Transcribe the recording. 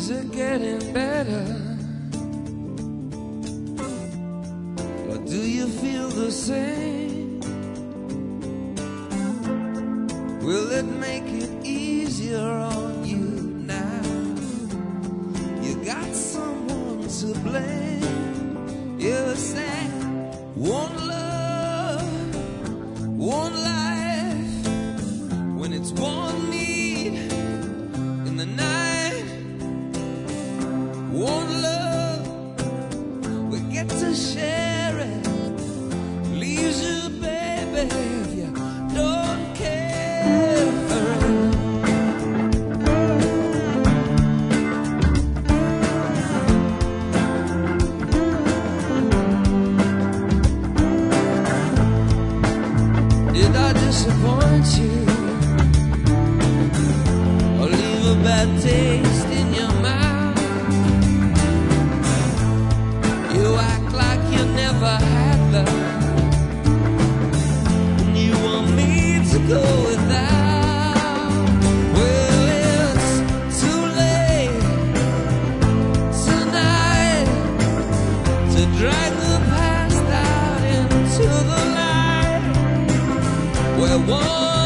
Is it getting better? Or do you feel the same? Will it make it easier on you now? You got someone to blame. You say one love, one life, when it's one need in the night. One love, we get to share it. Leaves you, baby, if you don't care for it. Did I disappoint you? Or leave a bad taste in your mouth? You act like you never had love, and you want me to go without. Well, it's too late tonight to drag the past out into the light, where one